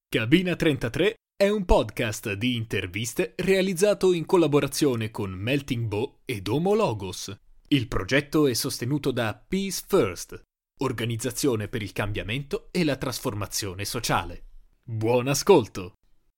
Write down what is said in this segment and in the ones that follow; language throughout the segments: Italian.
Cabina 33 è un podcast di interviste realizzato in collaborazione con Melting Bow ed Homo Logos. Il progetto è sostenuto da Peace First, organizzazione per il cambiamento e la trasformazione sociale. Buon ascolto!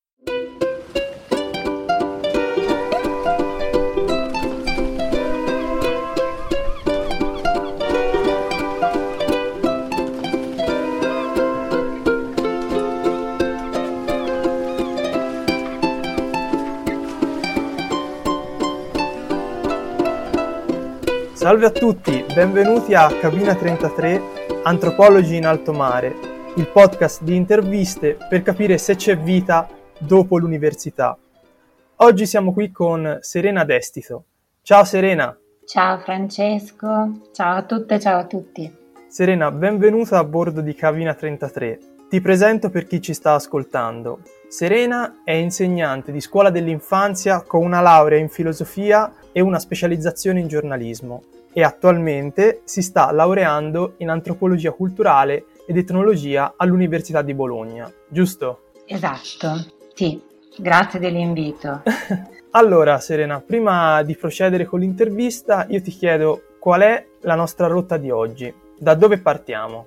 Salve a tutti, benvenuti a Cabina 33, Antropologi in alto mare, il podcast di interviste per capire se c'è vita dopo l'università. Oggi siamo qui con Serena Destito. Ciao Serena. Ciao Francesco, ciao a tutte, ciao a tutti. Serena, benvenuta a bordo di Cabina 33. Ti presento per chi ci sta ascoltando. Serena è insegnante di scuola dell'infanzia con una laurea in filosofia e una specializzazione in giornalismo e attualmente si sta laureando in antropologia culturale ed etnologia all'Università di Bologna, giusto? Esatto, sì, grazie dell'invito. Allora Serena, prima di procedere con l'intervista io ti chiedo qual è la nostra rotta di oggi, da dove partiamo?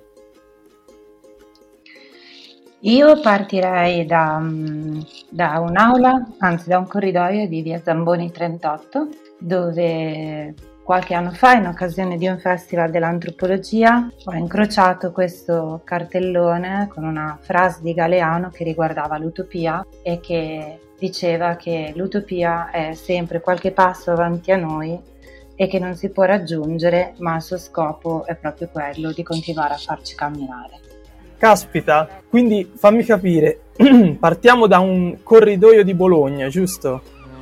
Io partirei da un'aula, anzi da un corridoio di via Zamboni 38, dove qualche anno fa, in occasione di un festival dell'antropologia, ho incrociato questo cartellone con una frase di Galeano che riguardava l'utopia e che diceva che l'utopia è sempre qualche passo avanti a noi e che non si può raggiungere, ma il suo scopo è proprio quello di continuare a farci camminare. Caspita, quindi fammi capire, partiamo da un corridoio di Bologna, giusto?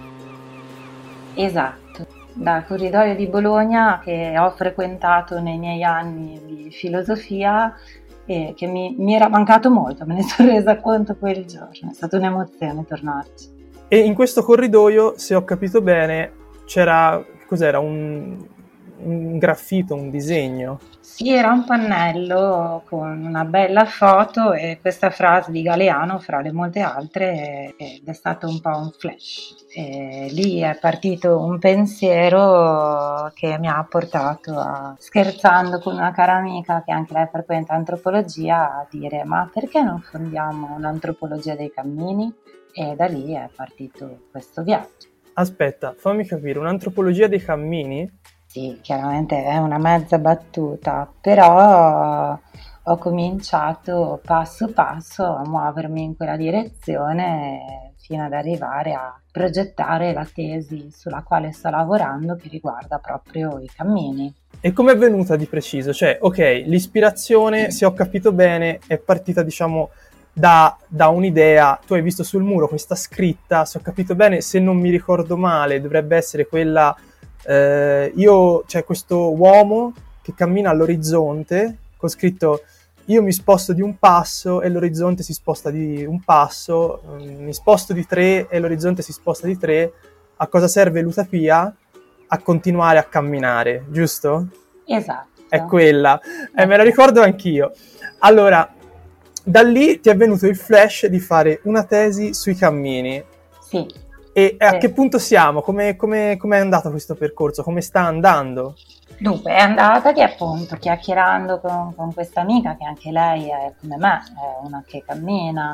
Esatto, dal corridoio di Bologna che ho frequentato nei miei anni di filosofia e che mi era mancato molto, me ne sono resa conto quel giorno, è stata un'emozione tornarci. E in questo corridoio, se ho capito bene, cos'era, un graffito, un disegno? Sì, era un pannello con una bella foto e questa frase di Galeano fra le molte altre ed è stato un po' un flash. E lì è partito un pensiero che mi ha portato a, scherzando con una cara amica che anche lei frequenta antropologia, a dire ma perché non fondiamo l'antropologia dei cammini? E da lì è partito questo viaggio. Aspetta, fammi capire, un'antropologia dei cammini? Sì, chiaramente è una mezza battuta, però ho cominciato passo passo a muovermi in quella direzione fino ad arrivare a progettare la tesi sulla quale sto lavorando che riguarda proprio i cammini. E come è venuta di preciso? Cioè, ok, l'ispirazione, se ho capito bene, è partita, diciamo, da un'idea. Tu hai visto sul muro questa scritta, se ho capito bene, se non mi ricordo male, dovrebbe essere quella... c'è questo uomo che cammina all'orizzonte con scritto io mi sposto di un passo e l'orizzonte si sposta di un passo, mi sposto di 3 e l'orizzonte si sposta di 3. A cosa serve l'utopia? A continuare a camminare, giusto? Esatto. È quella, me la ricordo anch'io. Allora, da lì ti è venuto il flash di fare una tesi sui cammini. Sì. E a che punto siamo? Come è andato questo percorso? Come sta andando? Dunque, è andata che appunto chiacchierando con questa amica, che anche lei è come me, è una che cammina,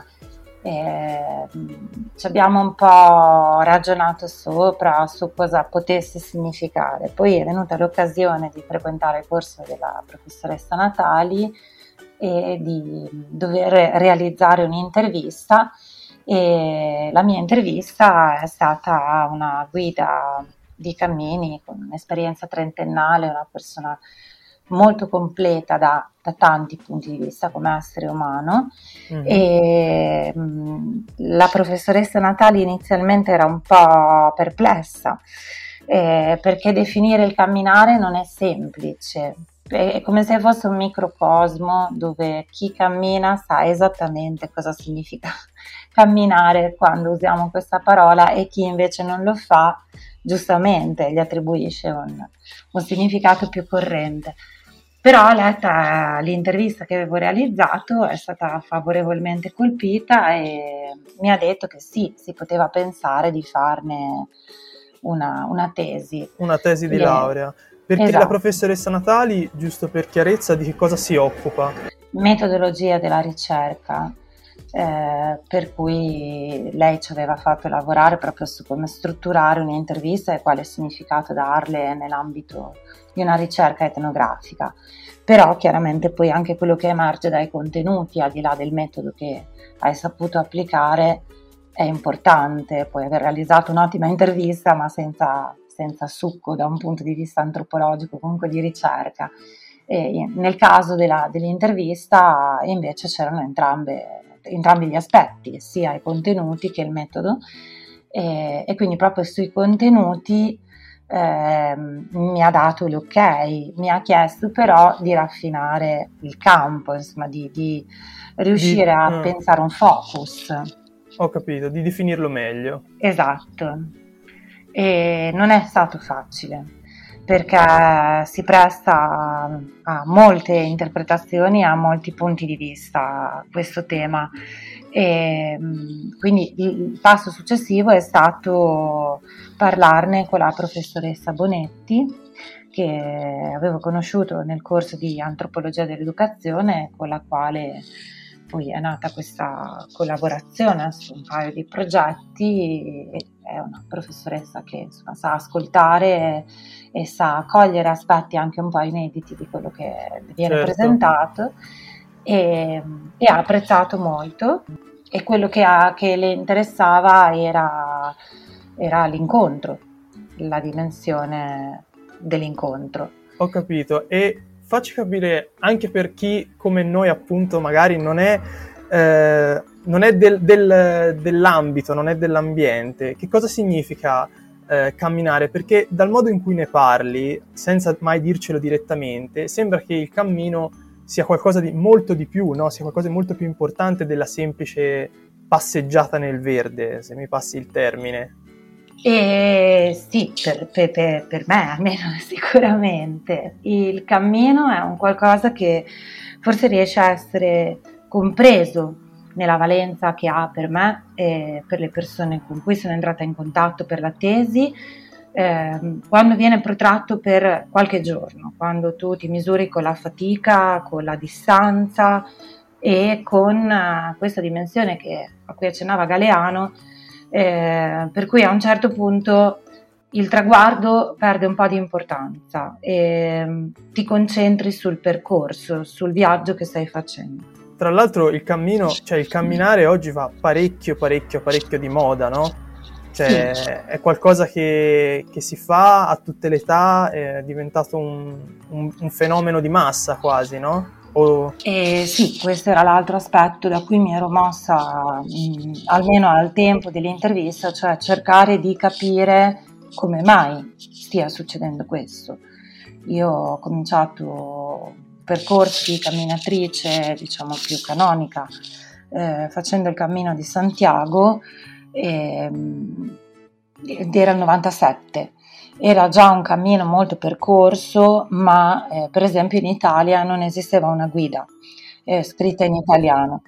ci abbiamo un po' ragionato sopra su cosa potesse significare. Poi è venuta l'occasione di frequentare il corso della professoressa Natali e di dover realizzare un'intervista. E la mia intervista è stata una guida di cammini con un'esperienza trentennale, una persona molto completa da tanti punti di vista come essere umano. E la professoressa Natali inizialmente era un po' perplessa perché definire il camminare non è semplice. È come se fosse un microcosmo dove chi cammina sa esattamente cosa significa camminare quando usiamo questa parola e chi invece non lo fa giustamente gli attribuisce un significato più corrente. Però letta l'intervista che avevo realizzato è stata favorevolmente colpita e mi ha detto che sì, si poteva pensare di farne una tesi. Una tesi di E- laurea. Perché la esatto. professoressa Natali, giusto per chiarezza, di che cosa si occupa? Metodologia della ricerca, per cui lei ci aveva fatto lavorare proprio su come strutturare un'intervista e quale significato darle nell'ambito di una ricerca etnografica. Però chiaramente poi anche quello che emerge dai contenuti, al di là del metodo che hai saputo applicare, è importante. Puoi aver realizzato un'ottima intervista, ma senza succo da un punto di vista antropologico, comunque di ricerca. E nel caso dell'intervista invece c'erano entrambi gli aspetti, sia i contenuti che il metodo, e quindi proprio sui contenuti mi ha dato l'ok, mi ha chiesto però di raffinare il campo, insomma di riuscire a pensare un focus. Ho capito, di definirlo meglio. Esatto, e non è stato facile perché si presta a molte interpretazioni, a molti punti di vista questo tema, e quindi il passo successivo è stato parlarne con la professoressa Bonetti, che avevo conosciuto nel corso di antropologia dell'educazione, con la quale poi è nata questa collaborazione su un paio di progetti. È una professoressa che insomma sa ascoltare e sa cogliere aspetti anche un po' inediti di quello che viene presentato, e ha apprezzato molto, e quello che le interessava era l'incontro, la dimensione dell'incontro. Ho capito, e facci capire anche per chi come noi appunto magari non è dell'ambito, non è dell'ambiente, che cosa significa camminare? Perché dal modo in cui ne parli, senza mai dircelo direttamente, sembra che il cammino sia qualcosa di molto di più, no? Sia qualcosa di molto più importante della semplice passeggiata nel verde, se mi passi il termine. Sì, per me almeno sicuramente. Il cammino è un qualcosa che forse riesce a essere compreso nella valenza che ha per me e per le persone con cui sono entrata in contatto per la tesi, quando viene protratto per qualche giorno, quando tu ti misuri con la fatica, con la distanza e con questa dimensione a cui accennava Galeano, per cui a un certo punto il traguardo perde un po' di importanza e ti concentri sul percorso, sul viaggio che stai facendo. Tra l'altro il cammino, cioè il camminare oggi va parecchio di moda, no? Cioè Sì. è qualcosa che si fa a tutte le età, è diventato un fenomeno di massa quasi, no? Sì, questo era l'altro aspetto da cui mi ero mossa, almeno al tempo dell'intervista, cioè cercare di capire come mai stia succedendo questo. Io ho cominciato un percorso di camminatrice, diciamo più canonica, facendo il Cammino di Santiago, ed era il 97. Era già un cammino molto percorso, ma per esempio in Italia non esisteva una guida scritta in italiano.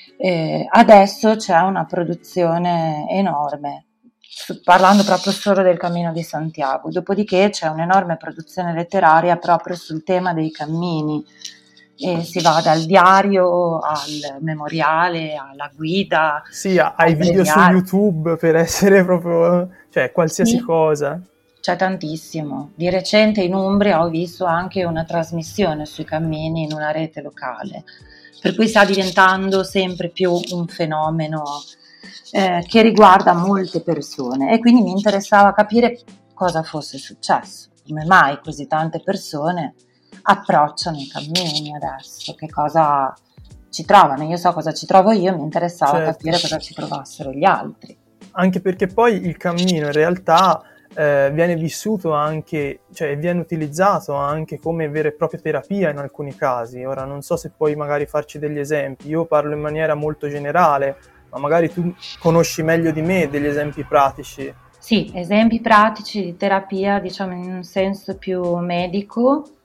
Adesso c'è una produzione enorme, parlando proprio solo del Cammino di Santiago, dopodiché c'è un'enorme produzione letteraria proprio sul tema dei cammini, e si va dal diario al memoriale, alla guida. Sì, ai video su YouTube per essere proprio, cioè qualsiasi cosa. C'è tantissimo. Di recente in Umbria ho visto anche una trasmissione sui cammini in una rete locale, per cui sta diventando sempre più un fenomeno che riguarda molte persone, e quindi mi interessava capire cosa fosse successo, come mai così tante persone approcciano i cammini adesso, che cosa ci trovano. Io so cosa ci trovo io, mi interessava capire cosa ci trovassero gli altri. Anche perché poi il cammino in realtà viene vissuto anche, cioè viene utilizzato anche come vera e propria terapia in alcuni casi. Ora non so se puoi magari farci degli esempi, io parlo in maniera molto generale, ma magari tu conosci meglio di me degli esempi pratici. Sì, esempi pratici di terapia, diciamo in un senso più medico,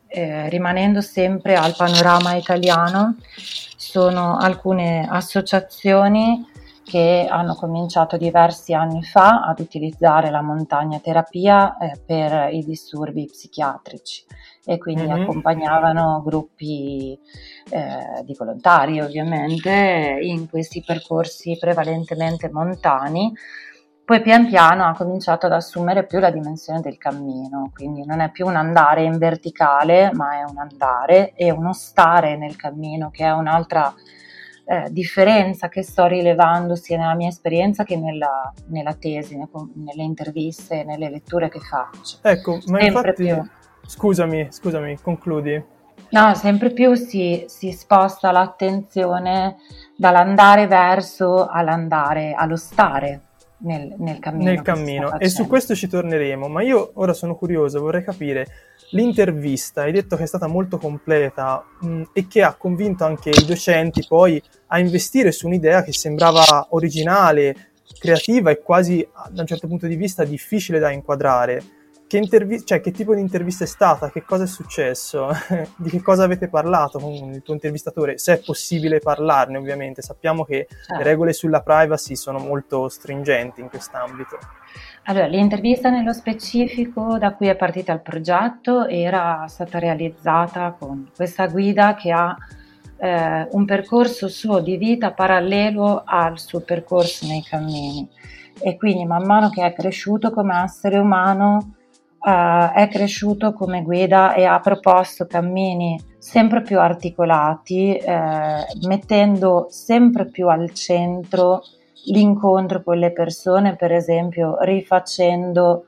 rimanendo sempre al panorama italiano, sono alcune associazioni che hanno cominciato diversi anni fa ad utilizzare la montagnoterapia per i disturbi psichiatrici, e quindi accompagnavano gruppi di volontari ovviamente in questi percorsi prevalentemente montani. Poi pian piano ha cominciato ad assumere più la dimensione del cammino, quindi non è più un andare in verticale, ma è un andare e uno stare nel cammino, che è un'altra differenza che sto rilevando sia nella mia esperienza che nella tesi, nelle interviste, nelle letture che faccio. Ecco, ma sempre infatti, più, scusami, concludi. no, sempre più si sposta l'attenzione dall'andare verso all'andare, allo stare nel cammino. Nel cammino, e su questo ci torneremo, ma io ora sono curioso, vorrei capire l'intervista. Hai detto che è stata molto completa e che ha convinto anche i docenti poi a investire su un'idea che sembrava originale, creativa e quasi da un certo punto di vista difficile da inquadrare. Che tipo di intervista è stata? Che cosa è successo? Di che cosa avete parlato con il tuo intervistatore? Se è possibile parlarne, ovviamente. Sappiamo che le regole sulla privacy sono molto stringenti in quest'ambito. Allora, l'intervista nello specifico da cui è partita il progetto era stata realizzata con questa guida che ha un percorso suo di vita parallelo al suo percorso nei cammini, e quindi man mano che è cresciuto come essere umano è cresciuto come guida e ha proposto cammini sempre più articolati, mettendo sempre più al centro l'incontro con le persone, per esempio rifacendo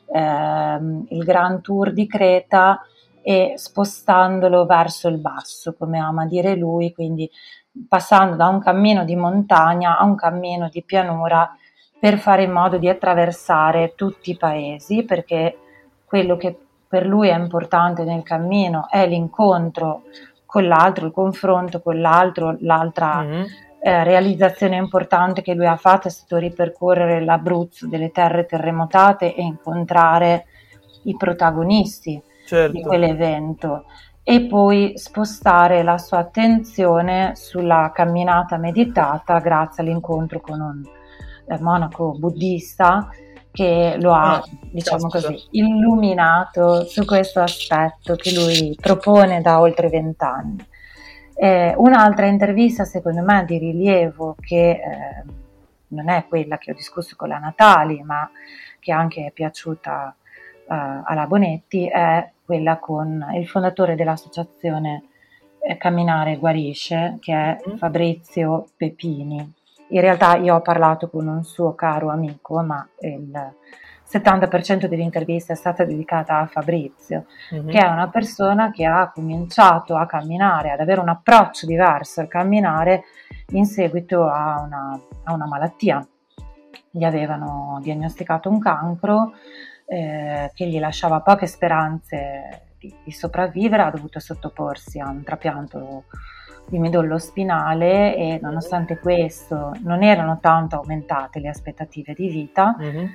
il Grand Tour di Creta e spostandolo verso il basso, come ama dire lui, quindi passando da un cammino di montagna a un cammino di pianura per fare in modo di attraversare tutti i paesi, perché quello che per lui è importante nel cammino è l'incontro con l'altro, il confronto con l'altro. L'altra realizzazione importante che lui ha fatto è stato ripercorrere l'Abruzzo delle terre terremotate e incontrare i protagonisti di quell'evento, e poi spostare la sua attenzione sulla camminata meditata grazie all'incontro con un monaco buddista che lo ha, diciamo così, illuminato su questo aspetto che lui propone da oltre 20 anni. Un'altra intervista secondo me di rilievo, che non è quella che ho discusso con la Natali, ma che anche è piaciuta alla Bonetti, è quella con il fondatore dell'associazione Camminare Guarisce, che è Fabrizio Pepini. In realtà io ho parlato con un suo caro amico, ma il 70% dell'intervista è stata dedicata a Fabrizio, che è una persona che ha cominciato a camminare, ad avere un approccio diverso al camminare in seguito a una malattia. Gli avevano diagnosticato un cancro che gli lasciava poche speranze di sopravvivere, ha dovuto sottoporsi a un trapianto di midollo spinale e nonostante questo non erano tanto aumentate le aspettative di vita.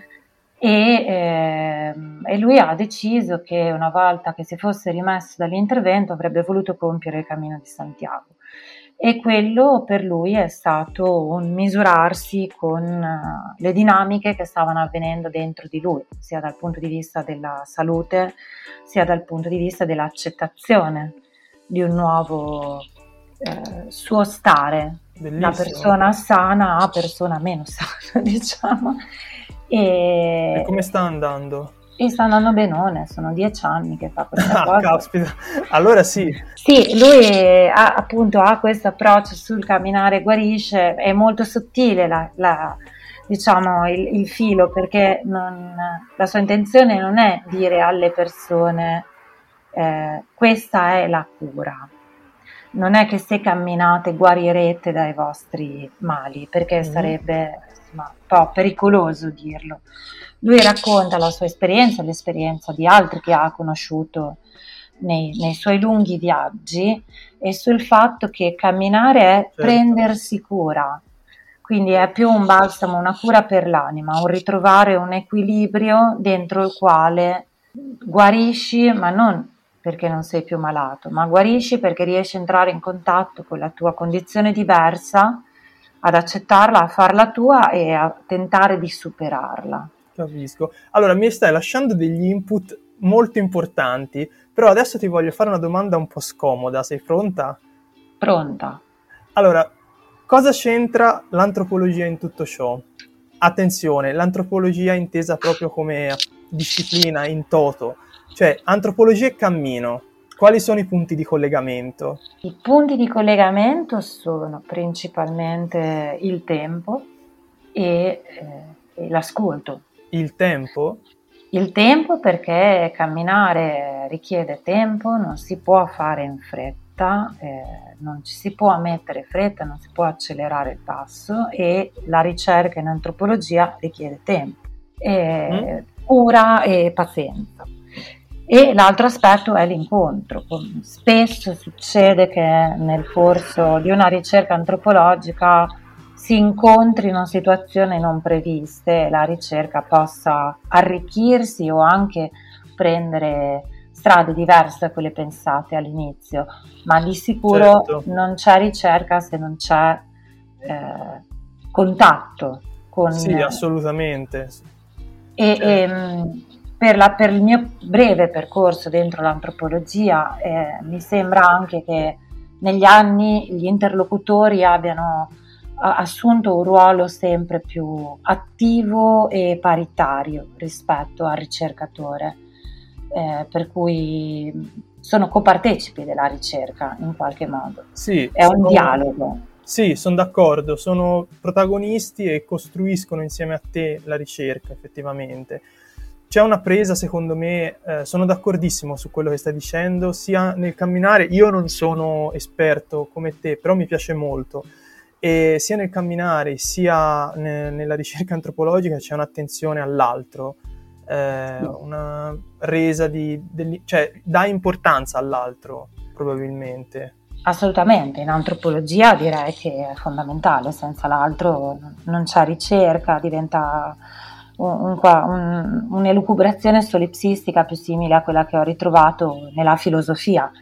E lui ha deciso che una volta che si fosse rimesso dall'intervento avrebbe voluto compiere il Cammino di Santiago, e quello per lui è stato un misurarsi con le dinamiche che stavano avvenendo dentro di lui, sia dal punto di vista della salute sia dal punto di vista dell'accettazione di un nuovo suo stare. Bellissimo. Da persona sana a persona meno sana, diciamo. E come sta andando? E sta andando benone, sono 10 anni che fa questa cosa. Caspita, allora sì. Sì, lui ha questo approccio sul camminare guarisce, è molto sottile diciamo il filo, perché la sua intenzione non è dire alle persone questa è la cura. Non è che se camminate guarirete dai vostri mali, perché sarebbe un po' pericoloso dirlo. Lui racconta la sua esperienza, l'esperienza di altri che ha conosciuto nei suoi lunghi viaggi, e sul fatto che camminare è prendersi cura, quindi è più un balsamo, una cura per l'anima, un ritrovare un equilibrio dentro il quale guarisci, ma non perché non sei più malato, ma guarisci perché riesci a entrare in contatto con la tua condizione diversa, ad accettarla, a farla tua e a tentare di superarla. Capisco. Allora, mi stai lasciando degli input molto importanti, però adesso ti voglio fare una domanda un po' scomoda. Sei pronta? Pronta? Allora, cosa c'entra l'antropologia in tutto ciò? Attenzione, l'antropologia intesa proprio come disciplina in toto, cioè antropologia e cammino. Quali sono i punti di collegamento? I punti di collegamento sono principalmente il tempo e l'ascolto. Il tempo? Il tempo perché camminare richiede tempo, non si può fare in fretta, non ci si può mettere fretta, non si può accelerare il passo e la ricerca in antropologia richiede tempo, cura e pazienza. E l'altro aspetto è l'incontro. Spesso succede che nel corso di una ricerca antropologica si incontrino situazioni non previste e la ricerca possa arricchirsi o anche prendere strade diverse da quelle pensate all'inizio, ma di sicuro Certo. non c'è ricerca se non c'è contatto con... Sì, assolutamente. Per il mio breve percorso dentro l'antropologia mi sembra anche che negli anni gli interlocutori abbiano assunto un ruolo sempre più attivo e paritario rispetto al ricercatore, per cui sono copartecipi della ricerca in qualche modo. Sì, è un dialogo. Sì, sono d'accordo, sono protagonisti e costruiscono insieme a te la ricerca, effettivamente. C'è una presa, secondo me, sono d'accordissimo su quello che stai dicendo, sia nel camminare, io non sono esperto come te, però mi piace molto, e sia nel camminare sia nella ricerca antropologica c'è un'attenzione all'altro, una resa cioè dà importanza all'altro, probabilmente. Assolutamente, in antropologia direi che è fondamentale, senza l'altro non c'è ricerca, diventa un'elucubrazione solipsistica più simile a quella che ho ritrovato nella filosofia,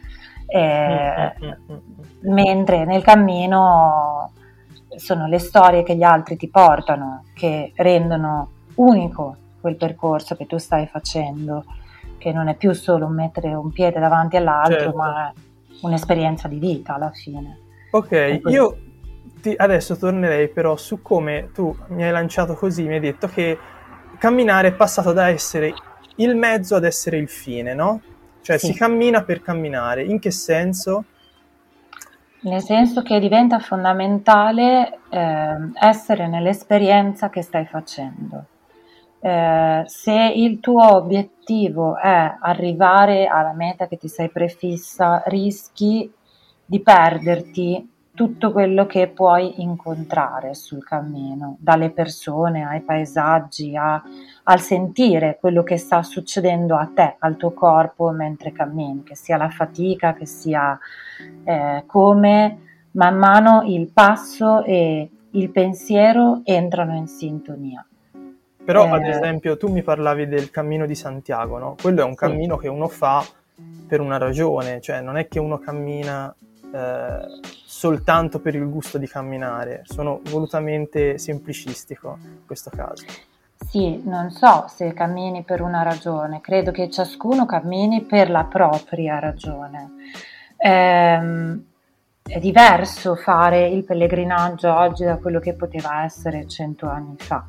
mentre nel cammino sono le storie che gli altri ti portano, che rendono unico quel percorso che tu stai facendo, che non è più solo mettere un piede davanti all'altro, Certo. ma è un'esperienza di vita alla fine. Ok, io adesso tornerei però su come tu mi hai lanciato così, mi hai detto che camminare è passato da essere il mezzo ad essere il fine, no? Cioè Sì. Si cammina per camminare, in che senso? Nel senso che diventa fondamentale essere nell'esperienza che stai facendo. Se il tuo obiettivo è arrivare alla meta che ti sei prefissa, rischi di perderti tutto quello che puoi incontrare sul cammino, dalle persone ai paesaggi, al sentire quello che sta succedendo a te, al tuo corpo mentre cammini, che sia la fatica, che sia come man mano il passo e il pensiero entrano in sintonia. Però ad esempio tu mi parlavi del cammino di Santiago, no? Quello è un cammino che uno fa per una ragione, cioè non è che uno cammina soltanto per il gusto di camminare, sono volutamente semplicistico in questo caso. Sì, non so se cammini per una ragione, credo che ciascuno cammini per la propria ragione. È diverso fare il pellegrinaggio oggi da quello che poteva essere 100 anni fa.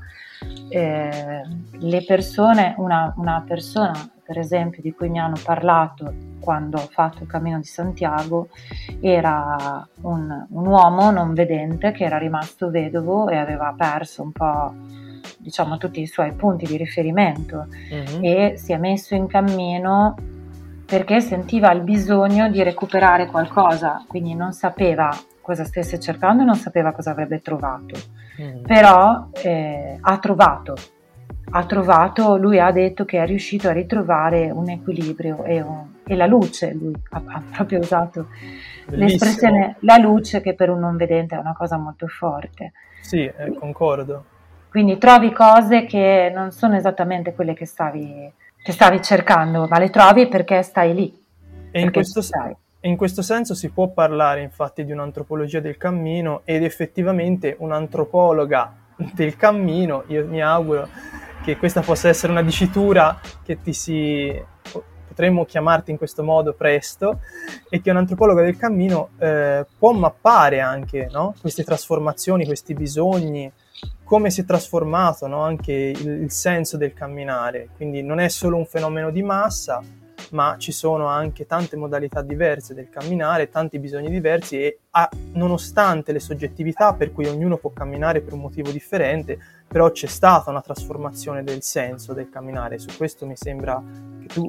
Le persone, una persona per esempio di cui mi hanno parlato quando ho fatto il Cammino di Santiago era un uomo non vedente che era rimasto vedovo e aveva perso un po', diciamo, tutti i suoi punti di riferimento e si è messo in cammino perché sentiva il bisogno di recuperare qualcosa, quindi non sapeva cosa stesse cercando e non sapeva cosa avrebbe trovato, però ha trovato, lui ha detto che è riuscito a ritrovare un equilibrio e la luce, lui ha proprio usato l'espressione la luce, che per un non vedente è una cosa molto forte. Sì, concordo. Quindi trovi cose che non sono esattamente quelle che stavi cercando, ma le trovi perché stai lì. E in questo senso si può parlare infatti di un'antropologia del cammino, ed effettivamente un'antropologa del cammino, io mi auguro che questa possa essere una dicitura che potremmo chiamarti in questo modo presto, e che un'antropologa del cammino può mappare anche, no? Queste trasformazioni, questi bisogni, come si è trasformato, no? Anche il senso del camminare. Quindi non è solo un fenomeno di massa, ma ci sono anche tante modalità diverse del camminare, tanti bisogni diversi, e nonostante le soggettività per cui ognuno può camminare per un motivo differente, però c'è stata una trasformazione del senso del camminare. Su questo mi sembra che tu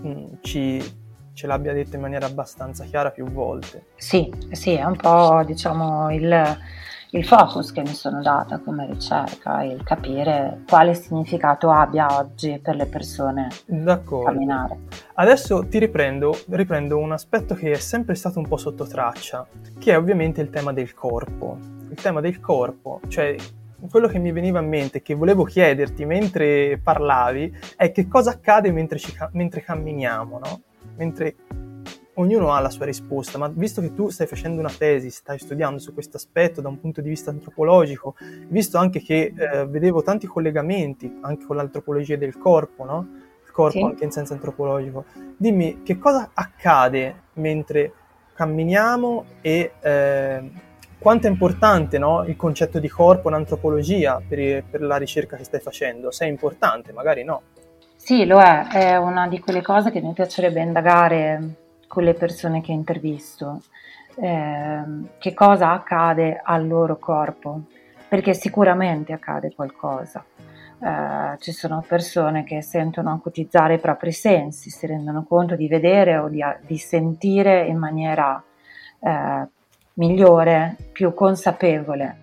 ce l'abbia detto in maniera abbastanza chiara più volte. Sì, è un po', diciamo, il focus che mi sono data come ricerca, il capire quale significato abbia oggi per le persone camminare. Adesso riprendo un aspetto che è sempre stato un po' sotto traccia, che è ovviamente il tema del corpo. Il tema del corpo, cioè quello che mi veniva in mente, che volevo chiederti mentre parlavi, è che cosa accade mentre camminiamo, no? Mentre ognuno ha la sua risposta, ma visto che tu stai facendo una tesi, stai studiando su questo aspetto da un punto di vista antropologico, visto anche che vedevo tanti collegamenti anche con l'antropologia del corpo, no? Il corpo sì, anche in senso antropologico. Dimmi, che cosa accade mentre camminiamo e quanto è importante, no, il concetto di corpo in antropologia per la ricerca che stai facendo? Se è importante, magari no. Sì, lo è una di quelle cose che mi piacerebbe indagare con le persone che intervisto. Che cosa accade al loro corpo? Perché sicuramente accade qualcosa. Ci sono persone che sentono acutizzare i propri sensi, si rendono conto di vedere o di sentire in maniera migliore, più consapevole.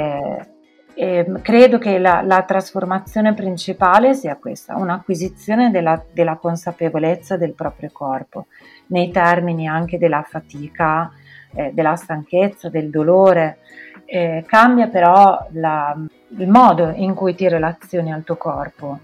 E credo che la trasformazione principale sia questa, un'acquisizione della consapevolezza del proprio corpo, nei termini anche della fatica, della stanchezza, del dolore. Cambia però il modo in cui ti relazioni al tuo corpo,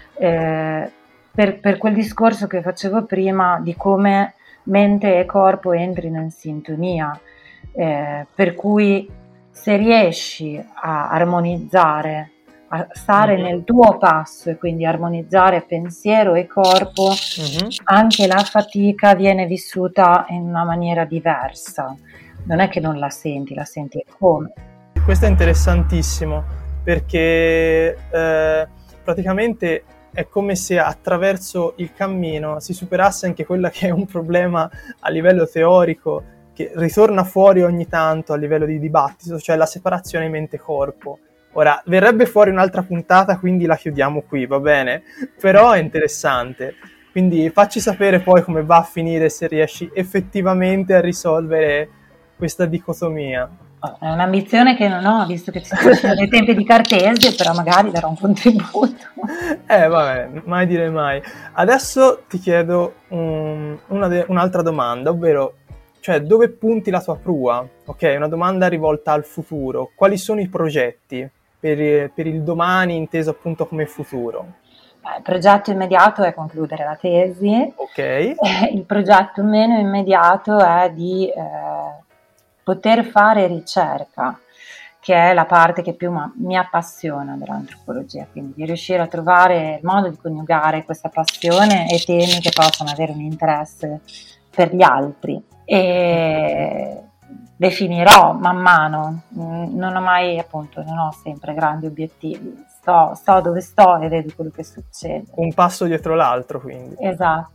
per quel discorso che facevo prima di come mente e corpo entrino in sintonia, per cui se riesci a armonizzare, a stare nel tuo passo e quindi armonizzare pensiero e corpo, anche la fatica viene vissuta in una maniera diversa. Non è che non la senti come. Questo è interessantissimo, perché praticamente è come se attraverso il cammino si superasse anche quella che è un problema a livello teorico, che ritorna fuori ogni tanto a livello di dibattito, cioè la separazione mente-corpo. Ora, verrebbe fuori un'altra puntata, quindi la chiudiamo qui, va bene? Però è interessante. Quindi facci sapere poi come va a finire, se riesci effettivamente a risolvere questa dicotomia. È un'ambizione che non ho, visto che ci sono dei tempi di Cartesio, però magari darò un contributo. Vabbè, mai dire mai. Adesso ti chiedo un'altra domanda, ovvero, cioè, dove punti la tua prua? Ok, una domanda rivolta al futuro. Quali sono i progetti per il domani, inteso appunto come futuro? Il progetto immediato è concludere la tesi. Ok. Il progetto meno immediato è di poter fare ricerca, che è la parte che più mi appassiona dell'antropologia, quindi di riuscire a trovare il modo di coniugare questa passione e temi che possano avere un interesse per gli altri. E definirò man mano, non ho sempre grandi obiettivi, sto dove sto e vedo quello che succede. Un passo dietro l'altro, quindi. Esatto.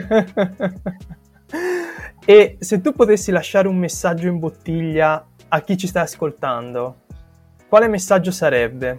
E se tu potessi lasciare un messaggio in bottiglia a chi ci sta ascoltando, quale messaggio sarebbe?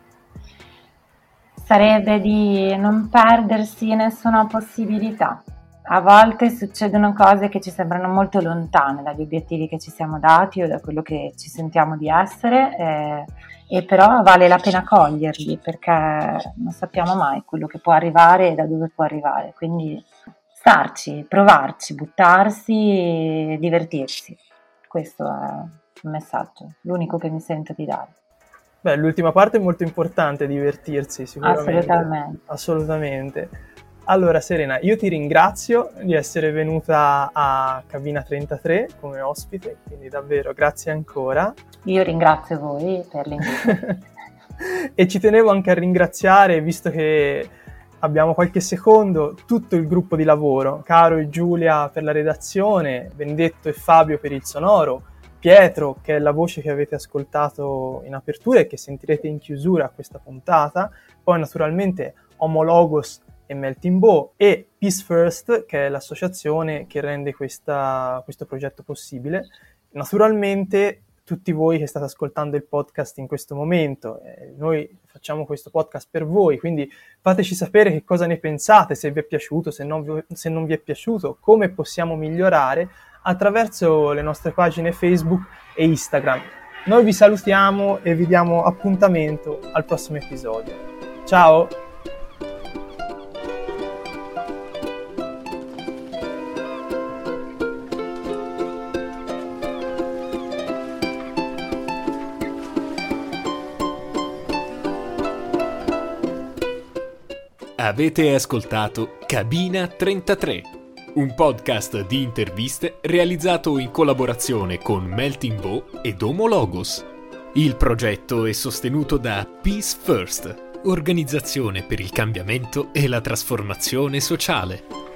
Sarebbe di non perdersi nessuna possibilità. A volte succedono cose che ci sembrano molto lontane dagli obiettivi che ci siamo dati o da quello che ci sentiamo di essere, e però vale la pena coglierli, perché non sappiamo mai quello che può arrivare e da dove può arrivare. Quindi starci, provarci, buttarsi e divertirsi. Questo è un messaggio, l'unico che mi sento di dare. Beh, l'ultima parte è molto importante, divertirsi, sicuramente. Assolutamente. Allora Serena, io ti ringrazio di essere venuta a Cabina 33 come ospite, quindi davvero grazie ancora. Io ringrazio voi per l'invito. E ci tenevo anche a ringraziare, visto che abbiamo qualche secondo, tutto il gruppo di lavoro, Caro e Giulia per la redazione, Benedetto e Fabio per il sonoro, Pietro, che è la voce che avete ascoltato in apertura e che sentirete in chiusura a questa puntata, poi naturalmente Homologos e Melting Bow, e Peace First, che è l'associazione che rende questo progetto possibile. Naturalmente tutti voi che state ascoltando il podcast in questo momento, noi facciamo questo podcast per voi, quindi fateci sapere che cosa ne pensate, se vi è piaciuto, se non vi è piaciuto, come possiamo migliorare attraverso le nostre pagine Facebook e Instagram. Noi vi salutiamo e vi diamo appuntamento al prossimo episodio. Ciao! Avete ascoltato Cabina 33, un podcast di interviste realizzato in collaborazione con Melting Bow ed Homologos. Il progetto è sostenuto da Peace First, organizzazione per il cambiamento e la trasformazione sociale.